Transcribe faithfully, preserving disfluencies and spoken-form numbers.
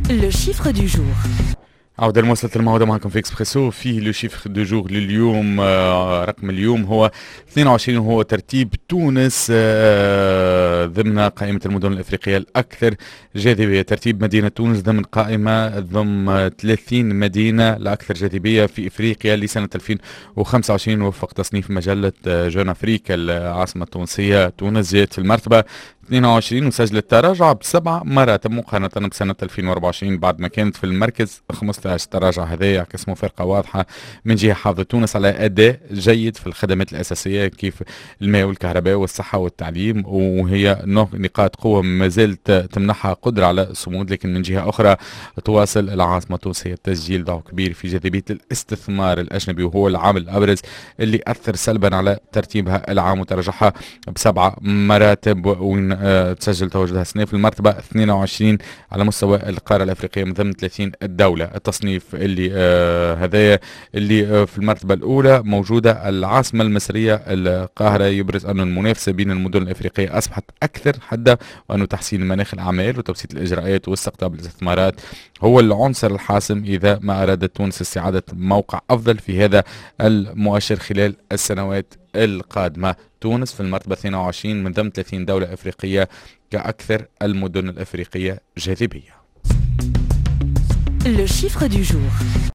Le chiffre du jour. عودة لمواصلة الموعظة معكم في اكسبريسو. فيه لو شيفر دو جور لليوم. آه، رقم اليوم هو اثنين وعشرين، وهو ترتيب تونس آه، ضمن قائمة المدن الافريقية الاكثر جاذبية. ترتيب مدينة تونس ضمن قائمة ضم ثلاثين مدينة الاكثر جاذبية في افريقيا لسنة ألفين وخمسة وعشرين وفق تصنيف مجلة آه، جون افريكا. العاصمة التونسية تونس جاءت في المرتبة اثنين وعشرين وسجلت تراجع بسبع مرات مقارنة بسنة ألفين وأربعة وعشرين بعد ما كانت في المركز خمسة عشر. التراجع هذا يعكس مفارقة واضحة من جهة حافظة تونس على أداء جيد في الخدمات الأساسية كيف الماء والكهرباء والصحة والتعليم، وهي نقاط قوة ما زالت تمنحها قدرة على الصمود. لكن من جهة أخرى تواصل العاصمة التونسية تسجيل ضعف كبير في جاذبية الاستثمار الأجنبي، وهو العامل الأبرز اللي أثر سلبا على ترتيبها العام وترجحها بسبع مراتب، وين آه، تسجل تواجدها السنة في المرتبة اثنين وعشرين على مستوى القارة الأفريقية من ضمن ثلاثين الدولة. التصنيف اللي آه هذايا اللي آه في المرتبة الأولى موجودة العاصمة المصرية القاهرة، يبرز أن المنافسة بين المدن الأفريقية أصبحت أكثر حدة، وأن تحسين مناخ الأعمال وتبسيط الإجراءات واستقطاب الاستثمارات هو العنصر الحاسم إذا ما أرادت تونس استعادة موقع أفضل في هذا المؤشر خلال السنوات القادمة. تونس في المرتبة اثنين وعشرين من ضمن ثلاثين دولة أفريقية كأكثر المدن الأفريقية جاذبية. Le chiffre du jour.